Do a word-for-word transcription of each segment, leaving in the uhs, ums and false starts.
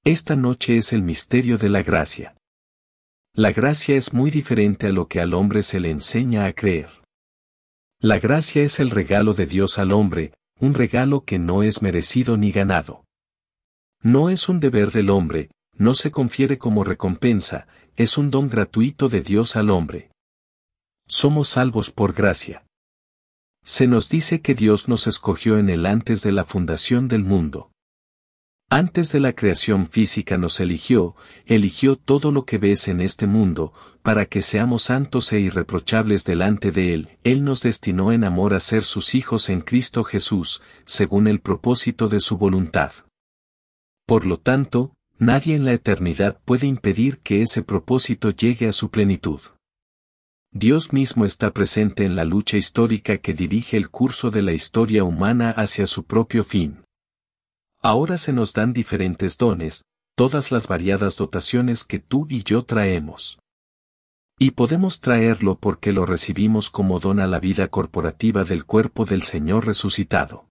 Esta noche es el misterio de la gracia. La gracia es muy diferente a lo que al hombre se le enseña a creer. La gracia es el regalo de Dios al hombre, un regalo que no es merecido ni ganado. No es un deber del hombre, no se confiere como recompensa, es un don gratuito de Dios al hombre. Somos salvos por gracia. Se nos dice que Dios nos escogió en Él antes de la fundación del mundo. Antes de la creación física nos eligió, eligió todo lo que ves en este mundo, para que seamos santos e irreprochables delante de Él. Él nos destinó en amor a ser sus hijos en Cristo Jesús, según el propósito de su voluntad. Por lo tanto, nadie en la eternidad puede impedir que ese propósito llegue a su plenitud. Dios mismo está presente en la lucha histórica que dirige el curso de la historia humana hacia su propio fin. Ahora se nos dan diferentes dones, todas las variadas dotaciones que tú y yo traemos. Y podemos traerlo porque lo recibimos como don a la vida corporativa del cuerpo del Señor resucitado.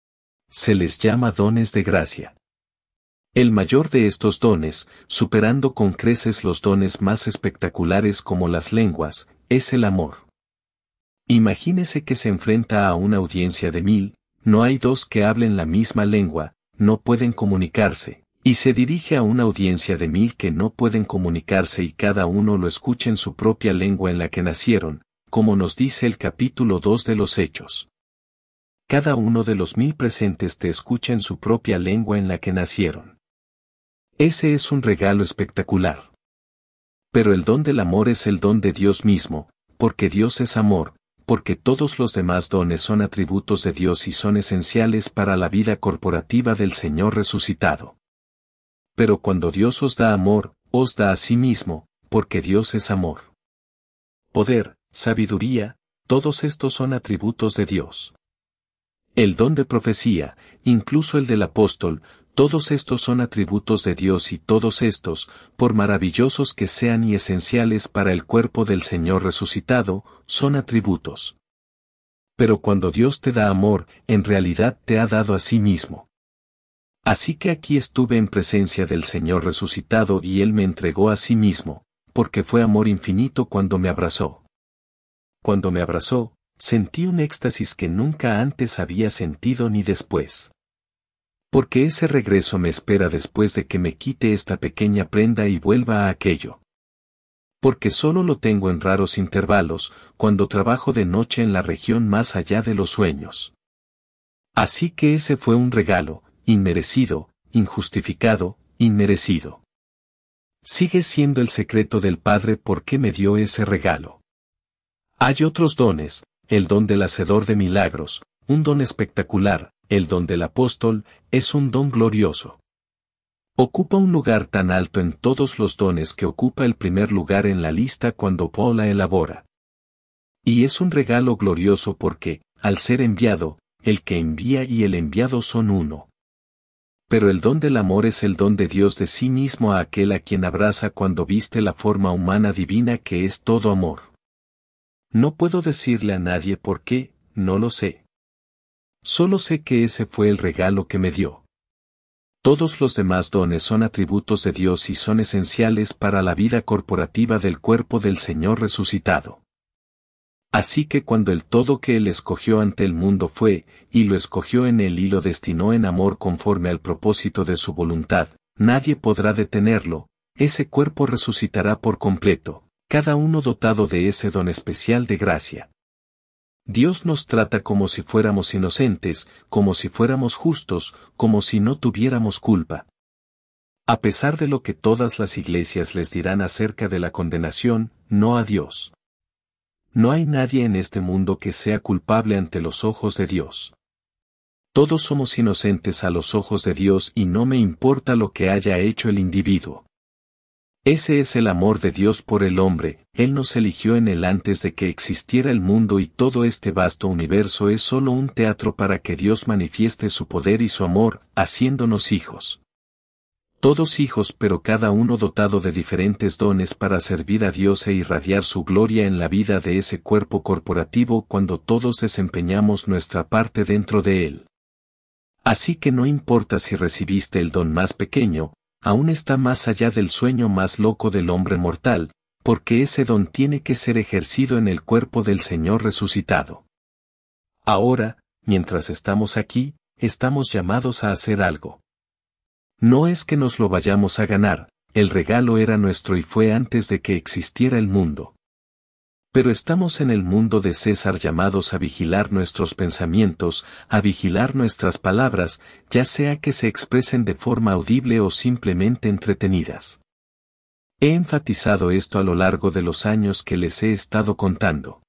Se les llama dones de gracia. El mayor de estos dones, superando con creces los dones más espectaculares como las lenguas, es el amor. Imagínese que se enfrenta a una audiencia de mil, no hay dos que hablen la misma lengua, no pueden comunicarse, y se dirige a una audiencia de mil que no pueden comunicarse y cada uno lo escucha en su propia lengua en la que nacieron, como nos dice el capítulo dos de los Hechos. Cada uno de los mil presentes te escucha en su propia lengua en la que nacieron. Ese es un regalo espectacular. Pero el don del amor es el don de Dios mismo, porque Dios es amor, porque todos los demás dones son atributos de Dios y son esenciales para la vida corporativa del Señor resucitado. Pero cuando Dios os da amor, os da a sí mismo, porque Dios es amor. Poder, sabiduría, todos estos son atributos de Dios. El don de profecía, incluso el del apóstol, todos estos son atributos de Dios y todos estos, por maravillosos que sean y esenciales para el cuerpo del Señor resucitado, son atributos. Pero cuando Dios te da amor, en realidad te ha dado a sí mismo. Así que aquí estuve en presencia del Señor resucitado y Él me entregó a sí mismo, porque fue amor infinito cuando me abrazó. Cuando me abrazó, sentí un éxtasis que nunca antes había sentido ni después. Porque ese regreso me espera después de que me quite esta pequeña prenda y vuelva a aquello. Porque solo lo tengo en raros intervalos, cuando trabajo de noche en la región más allá de los sueños. Así que ese fue un regalo, inmerecido, injustificado, inmerecido. Sigue siendo el secreto del Padre por qué me dio ese regalo. Hay otros dones, el don del hacedor de milagros, un don espectacular. El don del apóstol es un don glorioso. Ocupa un lugar tan alto en todos los dones que ocupa el primer lugar en la lista cuando Paul la elabora. Y es un regalo glorioso porque, al ser enviado, el que envía y el enviado son uno. Pero el don del amor es el don de Dios de sí mismo a aquel a quien abraza cuando viste la forma humana divina que es todo amor. No puedo decirle a nadie por qué, no lo sé. Solo sé que ese fue el regalo que me dio. Todos los demás dones son atributos de Dios y son esenciales para la vida corporativa del cuerpo del Señor resucitado. Así que cuando el todo que Él escogió ante el mundo fue, y lo escogió en Él y lo destinó en amor conforme al propósito de su voluntad, nadie podrá detenerlo, ese cuerpo resucitará por completo, cada uno dotado de ese don especial de gracia. Dios nos trata como si fuéramos inocentes, como si fuéramos justos, como si no tuviéramos culpa. A pesar de lo que todas las iglesias les dirán acerca de la condenación, no a Dios. No hay nadie en este mundo que sea culpable ante los ojos de Dios. Todos somos inocentes a los ojos de Dios y no me importa lo que haya hecho el individuo. Ese es el amor de Dios por el hombre, Él nos eligió en Él antes de que existiera el mundo y todo este vasto universo es solo un teatro para que Dios manifieste su poder y su amor, haciéndonos hijos. Todos hijos pero cada uno dotado de diferentes dones para servir a Dios e irradiar su gloria en la vida de ese cuerpo corporativo cuando todos desempeñamos nuestra parte dentro de Él. Así que no importa si recibiste el don más pequeño, aún está más allá del sueño más loco del hombre mortal, porque ese don tiene que ser ejercido en el cuerpo del Señor resucitado. Ahora, mientras estamos aquí, estamos llamados a hacer algo. No es que nos lo vayamos a ganar, el regalo era nuestro y fue antes de que existiera el mundo. Pero estamos en el mundo de César llamados a vigilar nuestros pensamientos, a vigilar nuestras palabras, ya sea que se expresen de forma audible o simplemente entretenidas. He enfatizado esto a lo largo de los años que les he estado contando.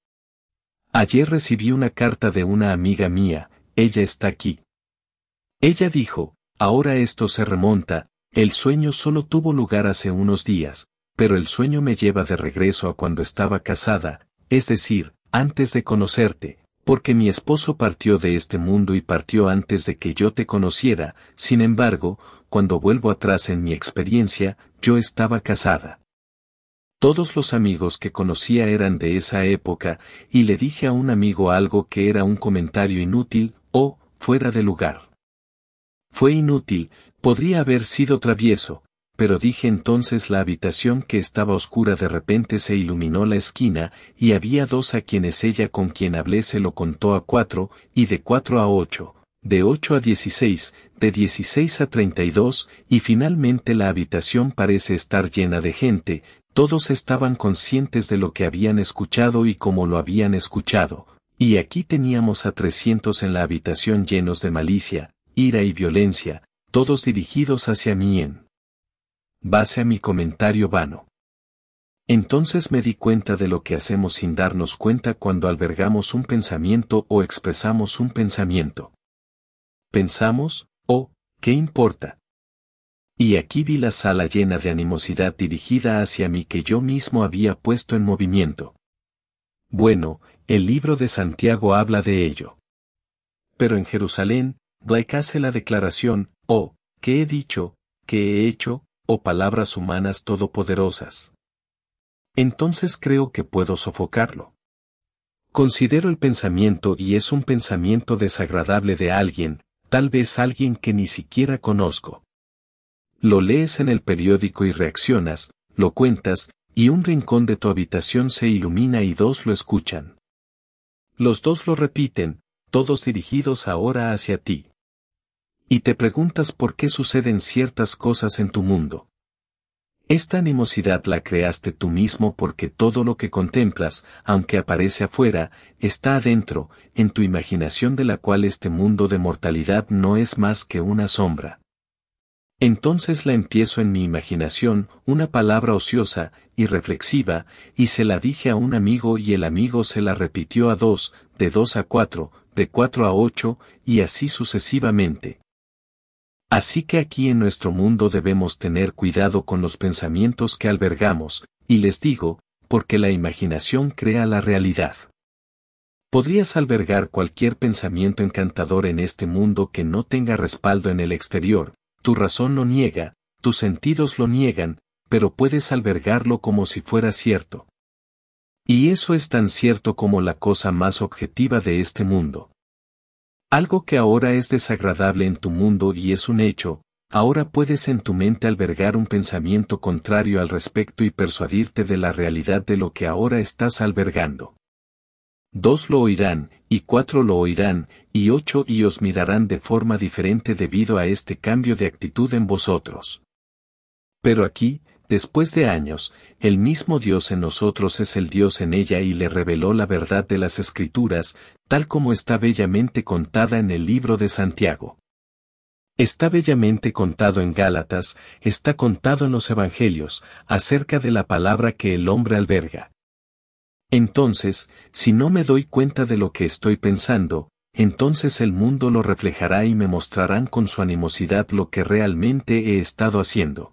Ayer recibí una carta de una amiga mía, ella está aquí. Ella dijo, ahora esto se remonta, el sueño solo tuvo lugar hace unos días, pero el sueño me lleva de regreso a cuando estaba casada, es decir, antes de conocerte, porque mi esposo partió de este mundo y partió antes de que yo te conociera, sin embargo, cuando vuelvo atrás en mi experiencia, yo estaba casada. Todos los amigos que conocía eran de esa época, y le dije a un amigo algo que era un comentario inútil, o, fuera de lugar. Fue inútil, podría haber sido travieso, pero dije entonces la habitación que estaba oscura de repente se iluminó la esquina, y había dos a quienes ella con quien hablé se lo contó a cuatro, y de cuatro a ocho, de ocho a dieciséis, de dieciséis a treinta y dos, y finalmente la habitación parece estar llena de gente, todos estaban conscientes de lo que habían escuchado y cómo lo habían escuchado, y aquí teníamos a trescientos en la habitación llenos de malicia, ira y violencia, todos dirigidos hacia mí en base a mi comentario vano. Entonces me di cuenta de lo que hacemos sin darnos cuenta cuando albergamos un pensamiento o expresamos un pensamiento. Pensamos, oh, ¿qué importa? Y aquí vi la sala llena de animosidad dirigida hacia mí que yo mismo había puesto en movimiento. Bueno, el libro de Santiago habla de ello. Pero en Jerusalén, Blake hace la declaración, oh, ¿qué he dicho, qué he hecho, o palabras humanas todopoderosas? Entonces creo que puedo sofocarlo. Considero el pensamiento y es un pensamiento desagradable de alguien, tal vez alguien que ni siquiera conozco. Lo lees en el periódico y reaccionas, lo cuentas, y un rincón de tu habitación se ilumina y dos lo escuchan. Los dos lo repiten, todos dirigidos ahora hacia ti. Y te preguntas por qué suceden ciertas cosas en tu mundo. Esta animosidad la creaste tú mismo porque todo lo que contemplas, aunque aparece afuera, está adentro, en tu imaginación de la cual este mundo de mortalidad no es más que una sombra. Entonces la empiezo en mi imaginación, una palabra ociosa, irreflexiva, y se la dije a un amigo y el amigo se la repitió a dos, de dos a cuatro, de cuatro a ocho, y así sucesivamente. Así que aquí en nuestro mundo debemos tener cuidado con los pensamientos que albergamos, y les digo, porque la imaginación crea la realidad. Podrías albergar cualquier pensamiento encantador en este mundo que no tenga respaldo en el exterior, tu razón lo niega, tus sentidos lo niegan, pero puedes albergarlo como si fuera cierto. Y eso es tan cierto como la cosa más objetiva de este mundo. Algo que ahora es desagradable en tu mundo y es un hecho, ahora puedes en tu mente albergar un pensamiento contrario al respecto y persuadirte de la realidad de lo que ahora estás albergando. Dos lo oirán, y cuatro lo oirán, y ocho y os mirarán de forma diferente debido a este cambio de actitud en vosotros. Pero aquí, después de años, el mismo Dios en nosotros es el Dios en ella y le reveló la verdad de las Escrituras, tal como está bellamente contada en el libro de Santiago. Está bellamente contado en Gálatas, está contado en los Evangelios, acerca de la palabra que el hombre alberga. Entonces, si no me doy cuenta de lo que estoy pensando, entonces el mundo lo reflejará y me mostrarán con su animosidad lo que realmente he estado haciendo.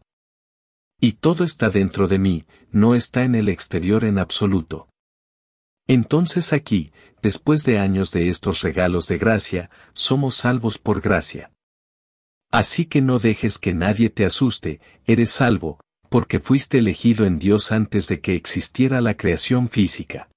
Y todo está dentro de mí, no está en el exterior en absoluto. Entonces aquí, después de años de estos regalos de gracia, somos salvos por gracia. Así que no dejes que nadie te asuste, eres salvo, porque fuiste elegido en Dios antes de que existiera la creación física.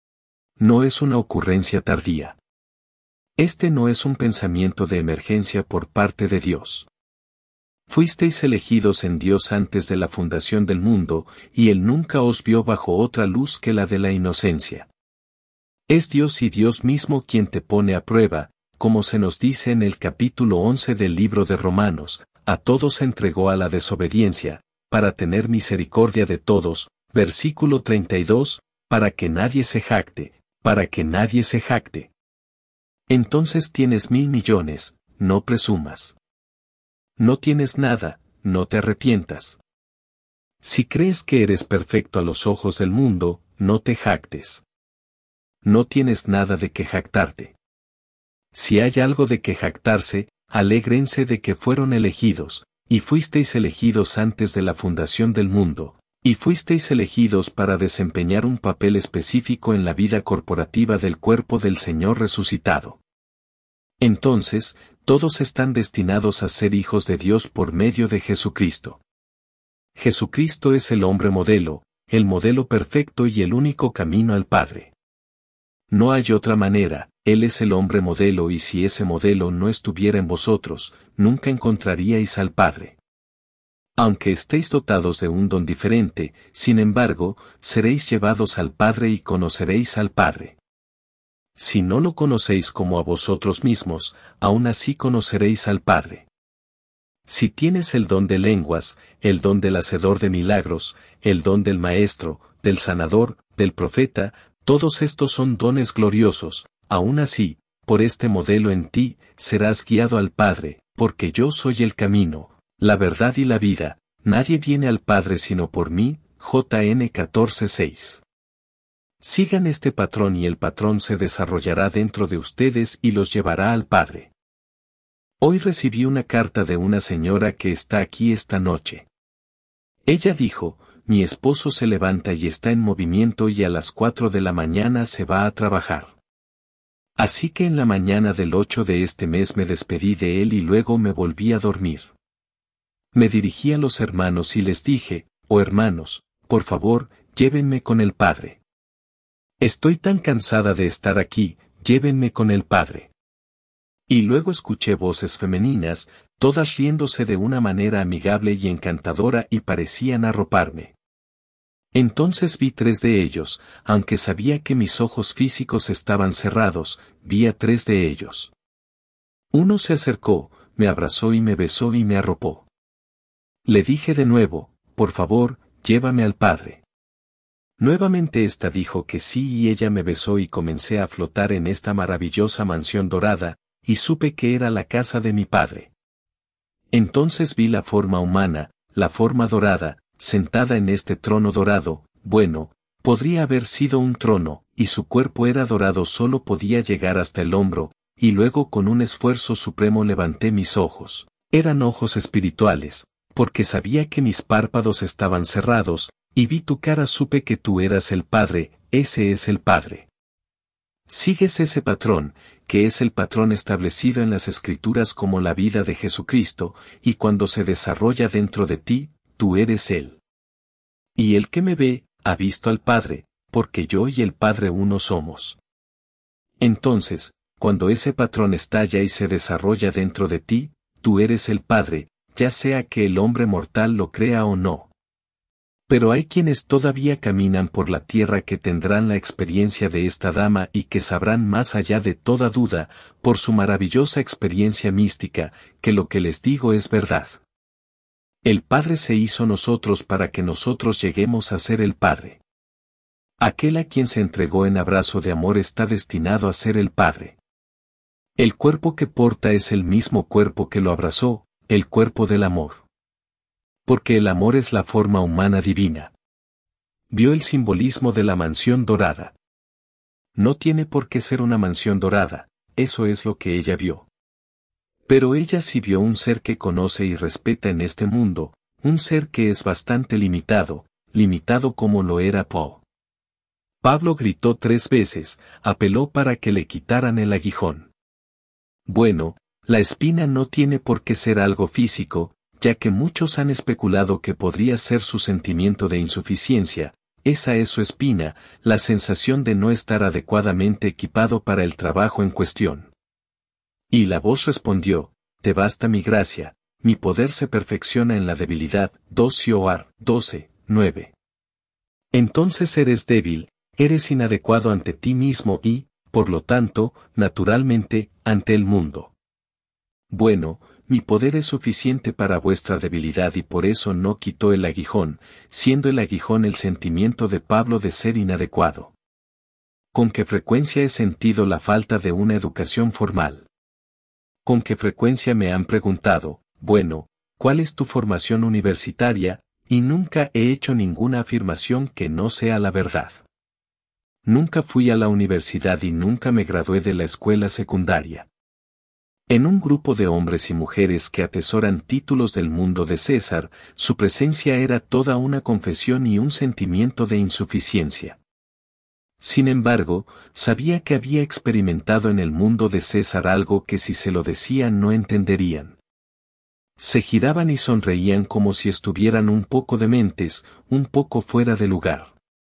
No es una ocurrencia tardía. Este no es un pensamiento de emergencia por parte de Dios. Fuisteis elegidos en Dios antes de la fundación del mundo, y Él nunca os vio bajo otra luz que la de la inocencia. Es Dios y Dios mismo quien te pone a prueba, como se nos dice en el capítulo once del libro de Romanos, a todos entregó a la desobediencia, para tener misericordia de todos, versículo treinta y dos, para que nadie se jacte, para que nadie se jacte. Entonces tienes mil millones, no presumas. No tienes nada, no te arrepientas. Si crees que eres perfecto a los ojos del mundo, no te jactes. No tienes nada de que jactarte. Si hay algo de que jactarse, alégrense de que fueron elegidos, y fuisteis elegidos antes de la fundación del mundo, y fuisteis elegidos para desempeñar un papel específico en la vida corporativa del cuerpo del Señor resucitado. Entonces, todos están destinados a ser hijos de Dios por medio de Jesucristo. Jesucristo es el hombre modelo, el modelo perfecto y el único camino al Padre. No hay otra manera, Él es el hombre modelo y si ese modelo no estuviera en vosotros, nunca encontraríais al Padre. Aunque estéis dotados de un don diferente, sin embargo, seréis llevados al Padre y conoceréis al Padre. Si no lo conocéis como a vosotros mismos, aún así conoceréis al Padre. Si tienes el don de lenguas, el don del hacedor de milagros, el don del maestro, del sanador, del profeta, todos estos son dones gloriosos, aún así, por este modelo en ti, serás guiado al Padre, porque yo soy el camino, la verdad y la vida, nadie viene al Padre sino por mí, J N catorce seis. Sigan este patrón y el patrón se desarrollará dentro de ustedes y los llevará al Padre. Hoy recibí una carta de una señora que está aquí esta noche. Ella dijo, mi esposo se levanta y está en movimiento y a las cuatro de la mañana se va a trabajar. Así que en la mañana del ocho de este mes me despedí de él y luego me volví a dormir. Me dirigí a los hermanos y les dije, oh hermanos, por favor, llévenme con el Padre. Estoy tan cansada de estar aquí, llévenme con el Padre. Y luego escuché voces femeninas, todas riéndose de una manera amigable y encantadora y parecían arroparme. Entonces vi tres de ellos, aunque sabía que mis ojos físicos estaban cerrados, vi a tres de ellos. Uno se acercó, me abrazó y me besó y me arropó. Le dije de nuevo, por favor, llévame al Padre. Nuevamente ésta dijo que sí y ella me besó y comencé a flotar en esta maravillosa mansión dorada, y supe que era la casa de mi Padre. Entonces vi la forma humana, la forma dorada, sentada en este trono dorado, bueno, podría haber sido un trono, y su cuerpo era dorado solo podía llegar hasta el hombro, y luego con un esfuerzo supremo levanté mis ojos. Eran ojos espirituales, porque sabía que mis párpados estaban cerrados, y vi tu cara supe que tú eras el Padre, ese es el Padre. Sigues ese patrón, que es el patrón establecido en las Escrituras como la vida de Jesucristo, y cuando se desarrolla dentro de ti, tú eres Él. Y el que me ve, ha visto al Padre, porque yo y el Padre uno somos. Entonces, cuando ese patrón estalla y se desarrolla dentro de ti, tú eres el Padre, ya sea que el hombre mortal lo crea o no. Pero hay quienes todavía caminan por la tierra que tendrán la experiencia de esta dama y que sabrán más allá de toda duda, por su maravillosa experiencia mística, que lo que les digo es verdad. El Padre se hizo nosotros para que nosotros lleguemos a ser el Padre. Aquel a quien se entregó en abrazo de amor está destinado a ser el Padre. El cuerpo que porta es el mismo cuerpo que lo abrazó, el cuerpo del amor. Porque el amor es la forma humana divina. Vio el simbolismo de la mansión dorada. No tiene por qué ser una mansión dorada, eso es lo que ella vio. Pero ella sí vio un ser que conoce y respeta en este mundo, un ser que es bastante limitado, limitado como lo era Poe. Pablo gritó tres veces, apeló para que le quitaran el aguijón. Bueno, la espina no tiene por qué ser algo físico, ya que muchos han especulado que podría ser su sentimiento de insuficiencia, esa es su espina, la sensación de no estar adecuadamente equipado para el trabajo en cuestión. Y la voz respondió, te basta mi gracia, mi poder se perfecciona en la debilidad. dos Joar doce, nueve. Entonces eres débil, eres inadecuado ante ti mismo y, por lo tanto, naturalmente, ante el mundo. Bueno, mi poder es suficiente para vuestra debilidad y por eso no quitó el aguijón, siendo el aguijón el sentimiento de Pablo de ser inadecuado. ¿Con qué frecuencia he sentido la falta de una educación formal? ¿Con qué frecuencia me han preguntado, bueno, ¿cuál es tu formación universitaria? Y nunca he hecho ninguna afirmación que no sea la verdad. Nunca fui a la universidad y nunca me gradué de la escuela secundaria. En un grupo de hombres y mujeres que atesoran títulos del mundo de César, su presencia era toda una confesión y un sentimiento de insuficiencia. Sin embargo, sabía que había experimentado en el mundo de César algo que si se lo decían no entenderían. Se giraban y sonreían como si estuvieran un poco dementes, un poco fuera de lugar.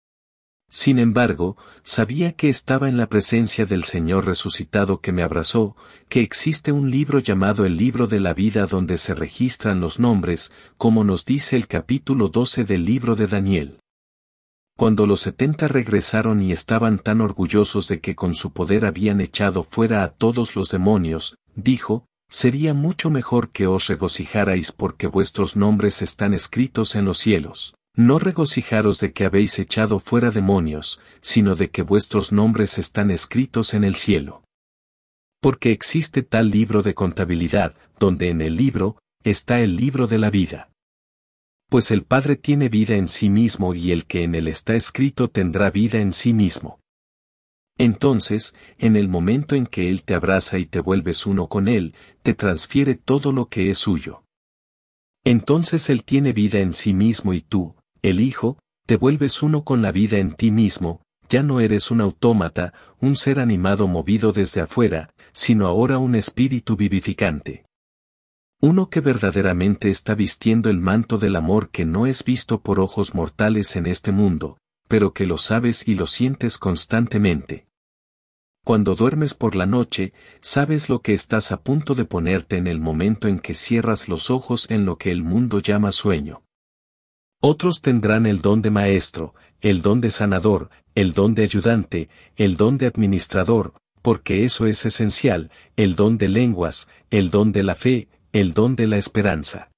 Sin embargo, sabía que estaba en la presencia del Señor resucitado que me abrazó, que existe un libro llamado el libro de la vida donde se registran los nombres, como nos dice el capítulo doce del libro de Daniel. Cuando los setenta regresaron y estaban tan orgullosos de que con su poder habían echado fuera a todos los demonios, dijo, sería mucho mejor que os regocijarais porque vuestros nombres están escritos en los cielos. No regocijaros de que habéis echado fuera demonios, sino de que vuestros nombres están escritos en el cielo. Porque existe tal libro de contabilidad, donde en el libro, está el libro de la vida. Pues el Padre tiene vida en sí mismo y el que en él está escrito tendrá vida en sí mismo. Entonces, en el momento en que Él te abraza y te vuelves uno con Él, te transfiere todo lo que es suyo. Entonces Él tiene vida en sí mismo y tú, el Hijo, te vuelves uno con la vida en ti mismo, ya no eres un autómata, un ser animado movido desde afuera, sino ahora un espíritu vivificante. Uno que verdaderamente está vistiendo el manto del amor que no es visto por ojos mortales en este mundo, pero que lo sabes y lo sientes constantemente. Cuando duermes por la noche, sabes lo que estás a punto de ponerte en el momento en que cierras los ojos en lo que el mundo llama sueño. Otros tendrán el don de maestro, el don de sanador, el don de ayudante, el don de administrador, porque eso es esencial, el don de lenguas, el don de la fe, el don de la esperanza.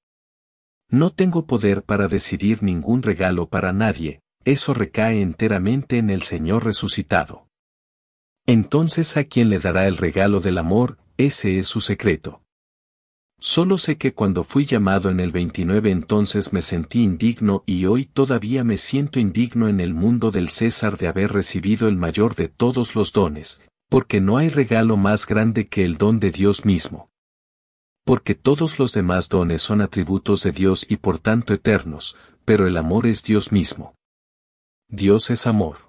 No tengo poder para decidir ningún regalo para nadie, eso recae enteramente en el Señor resucitado. Entonces ¿a quién le dará el regalo del amor? Ese es su secreto. Solo sé que cuando fui llamado en el veintinueve entonces me sentí indigno y hoy todavía me siento indigno en el mundo del César de haber recibido el mayor de todos los dones, porque no hay regalo más grande que el don de Dios mismo. Porque todos los demás dones son atributos de Dios y por tanto eternos, pero el amor es Dios mismo. Dios es amor.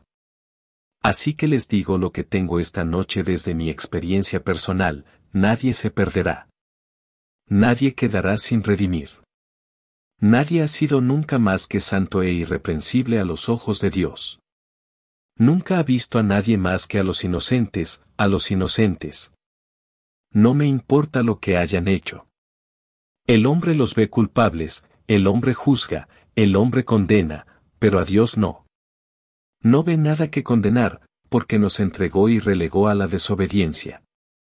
Así que les digo lo que tengo esta noche desde mi experiencia personal, nadie se perderá. Nadie quedará sin redimir. Nadie ha sido nunca más que santo e irreprensible a los ojos de Dios. Nunca ha visto a nadie más que a los inocentes, a los inocentes. No me importa lo que hayan hecho. El hombre los ve culpables, el hombre juzga, el hombre condena, pero a Dios no. No ve nada que condenar, porque nos entregó y relegó a la desobediencia.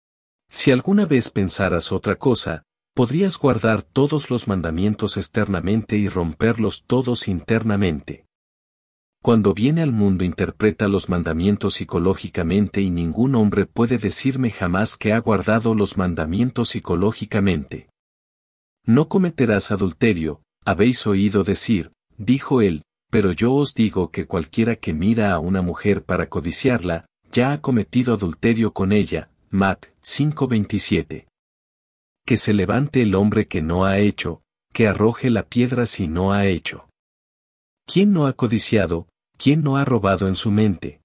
Si alguna vez pensaras otra cosa, podrías guardar todos los mandamientos externamente y romperlos todos internamente. Cuando viene al mundo interpreta los mandamientos psicológicamente y ningún hombre puede decirme jamás que ha guardado los mandamientos psicológicamente. No cometerás adulterio, habéis oído decir, dijo él, pero yo os digo que cualquiera que mira a una mujer para codiciarla, ya ha cometido adulterio con ella. Mat cinco veintisiete. Que se levante el hombre que no ha hecho, que arroje la piedra si no ha hecho. ¿Quién no ha codiciado? ¿Quién no ha robado en su mente?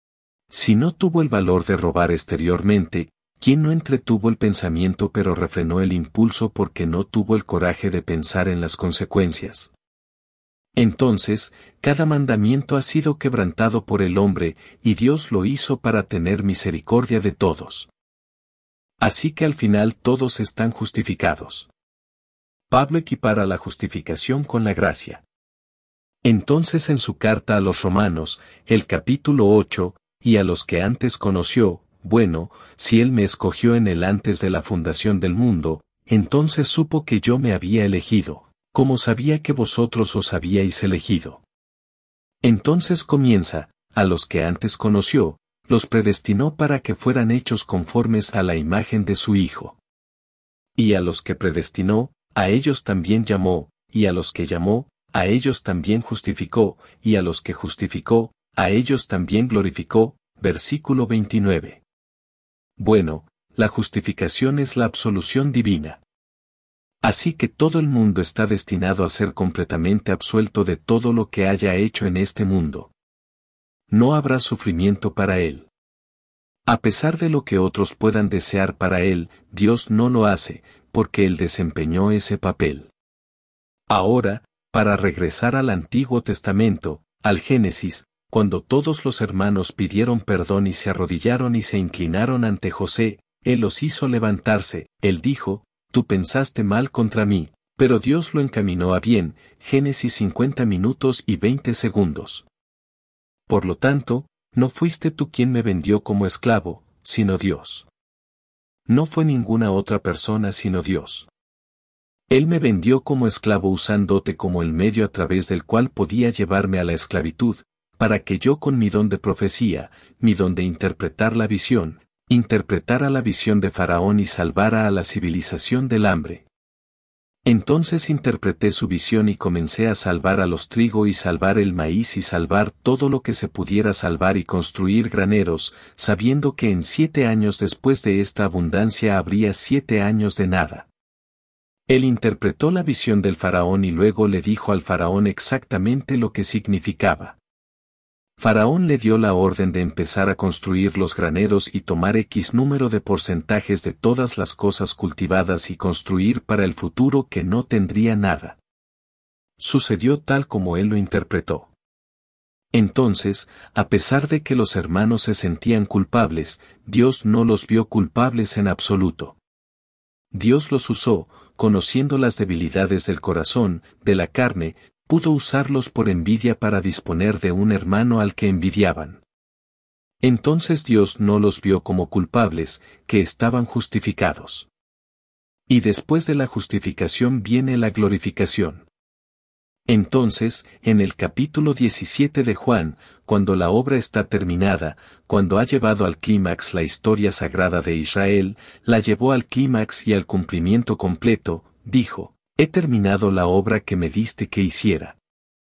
Si no tuvo el valor de robar exteriormente, ¿quién no entretuvo el pensamiento pero refrenó el impulso porque no tuvo el coraje de pensar en las consecuencias? Entonces, cada mandamiento ha sido quebrantado por el hombre, y Dios lo hizo para tener misericordia de todos. Así que al final todos están justificados. Pablo equipara la justificación con la gracia. Entonces en su carta a los Romanos, el capítulo ocho, y a los que antes conoció, bueno, si él me escogió en él antes de la fundación del mundo, entonces supo que yo me había elegido, como sabía que vosotros os habíais elegido. Entonces comienza, a los que antes conoció, los predestinó para que fueran hechos conformes a la imagen de su Hijo. Y a los que predestinó, a ellos también llamó, y a los que llamó, a ellos también justificó, y a los que justificó, a ellos también glorificó. Versículo veintinueve. Bueno, la justificación es la absolución divina. Así que todo el mundo está destinado a ser completamente absuelto de todo lo que haya hecho en este mundo. No habrá sufrimiento para él. A pesar de lo que otros puedan desear para él, Dios no lo hace, porque él desempeñó ese papel. Ahora, para regresar al Antiguo Testamento, al Génesis, cuando todos los hermanos pidieron perdón y se arrodillaron y se inclinaron ante José, él los hizo levantarse, él dijo, tú pensaste mal contra mí, pero Dios lo encaminó a bien. Génesis cincuenta minutos y veinte segundos. Por lo tanto, no fuiste tú quien me vendió como esclavo, sino Dios. No fue ninguna otra persona sino Dios. Él me vendió como esclavo usándote como el medio a través del cual podía llevarme a la esclavitud, para que yo con mi don de profecía, mi don de interpretar la visión, interpretara la visión de Faraón y salvara a la civilización del hambre. Entonces interpreté su visión y comencé a salvar a los trigo y salvar el maíz y salvar todo lo que se pudiera salvar y construir graneros, sabiendo que en siete años después de esta abundancia habría siete años de nada. Él interpretó la visión del Faraón y luego le dijo al Faraón exactamente lo que significaba. Faraón le dio la orden de empezar a construir los graneros y tomar X número de porcentajes de todas las cosas cultivadas y construir para el futuro que no tendría nada. Sucedió tal como él lo interpretó. Entonces, a pesar de que los hermanos se sentían culpables, Dios no los vio culpables en absoluto. Dios los usó, conociendo las debilidades del corazón, de la carne, pudo usarlos por envidia para disponer de un hermano al que envidiaban. Entonces Dios no los vio como culpables, que estaban justificados. Y después de la justificación viene la glorificación. Entonces, en el capítulo diecisiete de Juan, cuando la obra está terminada, cuando ha llevado al clímax la historia sagrada de Israel, la llevó al clímax y al cumplimiento completo, dijo, he terminado la obra que me diste que hiciera.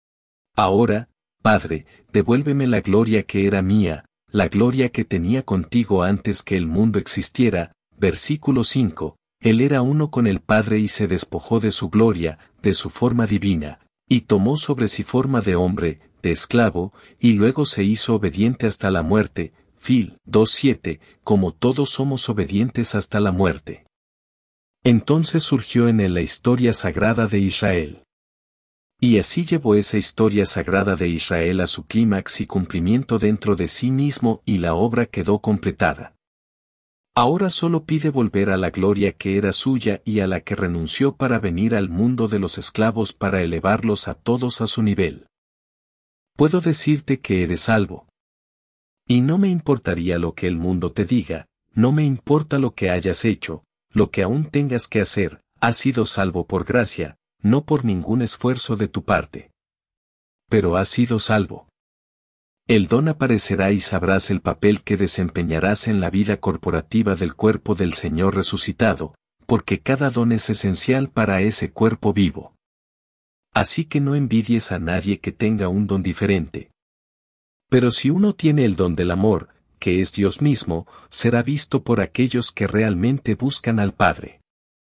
Ahora, Padre, devuélveme la gloria que era mía, la gloria que tenía contigo antes que el mundo existiera. Versículo cinco, Él era uno con el Padre y se despojó de su gloria, de su forma divina, y tomó sobre sí forma de hombre, de esclavo, y luego se hizo obediente hasta la muerte. Fil dos siete, como todos somos obedientes hasta la muerte. Entonces surgió en él la historia sagrada de Israel. Y así llevó esa historia sagrada de Israel a su clímax y cumplimiento dentro de sí mismo y la obra quedó completada. Ahora solo pide volver a la gloria que era suya y a la que renunció para venir al mundo de los esclavos para elevarlos a todos a su nivel. Puedo decirte que eres salvo. Y no me importaría lo que el mundo te diga, no me importa lo que hayas hecho, lo que aún tengas que hacer, has sido salvo por gracia, no por ningún esfuerzo de tu parte. Pero has sido salvo. El don aparecerá y sabrás el papel que desempeñarás en la vida corporativa del cuerpo del Señor resucitado, porque cada don es esencial para ese cuerpo vivo. Así que no envidies a nadie que tenga un don diferente. Pero si uno tiene el don del amor, que es Dios mismo, será visto por aquellos que realmente buscan al Padre.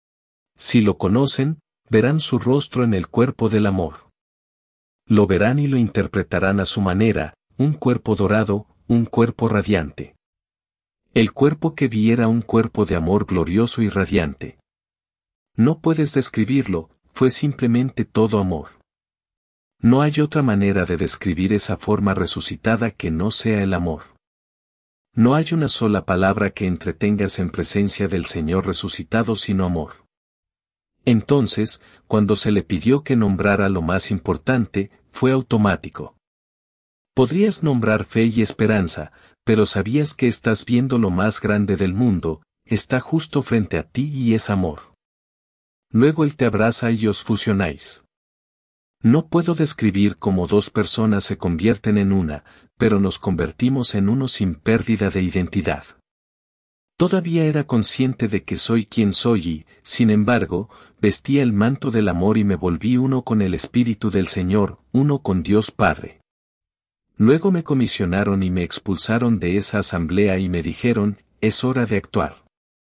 Si lo conocen, verán su rostro en el cuerpo del amor. Lo verán y lo interpretarán a su manera, un cuerpo dorado, un cuerpo radiante. El cuerpo que vi era un cuerpo de amor glorioso y radiante. No puedes describirlo, fue simplemente todo amor. No hay otra manera de describir esa forma resucitada que no sea el amor. No hay una sola palabra que entretengas en presencia del Señor resucitado sino amor. Entonces, cuando se le pidió que nombrara lo más importante, fue automático. Podrías nombrar fe y esperanza, pero sabías que estás viendo lo más grande del mundo, está justo frente a ti y es amor. Luego él te abraza y os fusionáis. No puedo describir cómo dos personas se convierten en una, pero nos convertimos en uno sin pérdida de identidad. Todavía era consciente de que soy quien soy y, sin embargo, vestía el manto del amor y me volví uno con el Espíritu del Señor, uno con Dios Padre. Luego me comisionaron y me expulsaron de esa asamblea y me dijeron, es hora de actuar.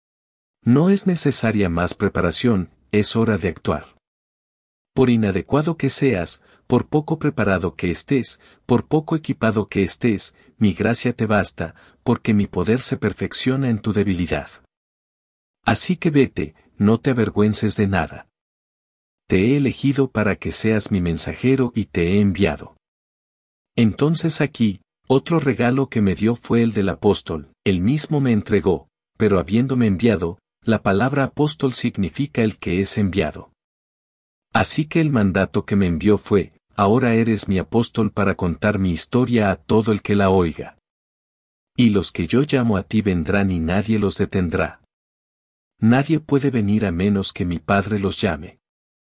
No es necesaria más preparación, es hora de actuar. Por inadecuado que seas, por poco preparado que estés, por poco equipado que estés, mi gracia te basta, porque mi poder se perfecciona en tu debilidad. Así que vete, no te avergüences de nada. Te he elegido para que seas mi mensajero y te he enviado. Entonces aquí, otro regalo que me dio fue el del apóstol, él mismo me entregó, pero habiéndome enviado, la palabra apóstol significa el que es enviado. Así que el mandato que me envió fue, ahora eres mi apóstol para contar mi historia a todo el que la oiga. Y los que yo llamo a ti vendrán y nadie los detendrá. Nadie puede venir a menos que mi Padre los llame.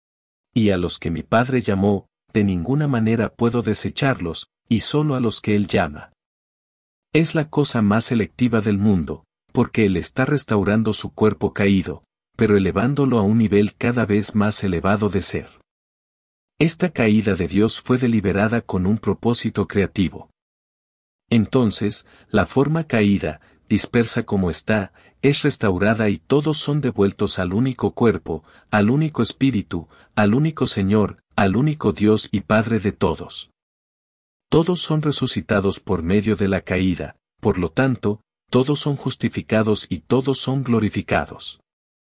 Y a los que mi Padre llamó, de ninguna manera puedo desecharlos, y solo a los que Él llama. Es la cosa más selectiva del mundo, porque Él está restaurando su cuerpo caído, pero elevándolo a un nivel cada vez más elevado de ser. Esta caída de Dios fue deliberada con un propósito creativo. Entonces, la forma caída, dispersa como está, es restaurada y todos son devueltos al único cuerpo, al único Espíritu, al único Señor, al único Dios y Padre de todos. Todos son resucitados por medio de la caída, por lo tanto, todos son justificados y todos son glorificados.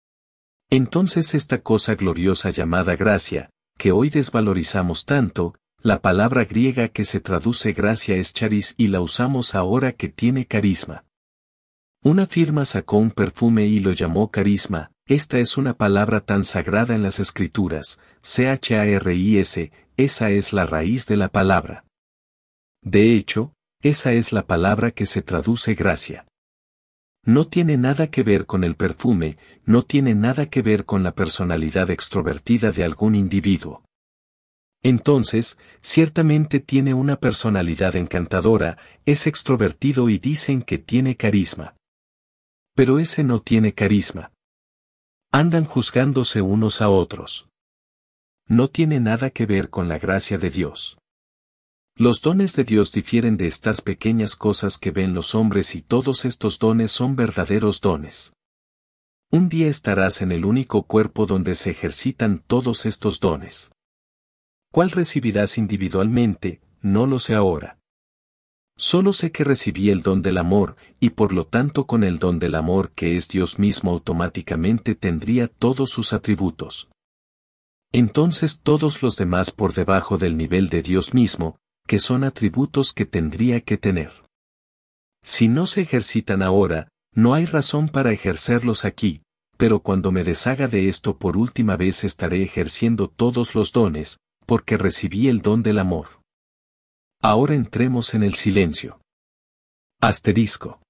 Entonces esta cosa gloriosa llamada gracia, que hoy desvalorizamos tanto, la palabra griega que se traduce gracia es charis y la usamos ahora que tiene carisma. Una firma sacó un perfume y lo llamó carisma, esta es una palabra tan sagrada en las Escrituras, charis, esa es la raíz de la palabra. De hecho, esa es la palabra que se traduce gracia. No tiene nada que ver con el perfume, no tiene nada que ver con la personalidad extrovertida de algún individuo. Entonces, ciertamente tiene una personalidad encantadora, es extrovertido y dicen que tiene carisma. Pero ese no tiene carisma. Andan juzgándose unos a otros. No tiene nada que ver con la gracia de Dios. Los dones de Dios difieren de estas pequeñas cosas que ven los hombres y todos estos dones son verdaderos dones. Un día estarás en el único cuerpo donde se ejercitan todos estos dones. ¿Cuál recibirás individualmente? No lo sé ahora. Solo sé que recibí el don del amor, y por lo tanto con el don del amor que es Dios mismo automáticamente tendría todos sus atributos. Entonces todos los demás por debajo del nivel de Dios mismo, que son atributos que tendría que tener. Si no se ejercitan ahora, no hay razón para ejercerlos aquí, pero cuando me deshaga de esto por última vez estaré ejerciendo todos los dones, porque recibí el don del amor. Ahora entremos en el silencio. Asterisco.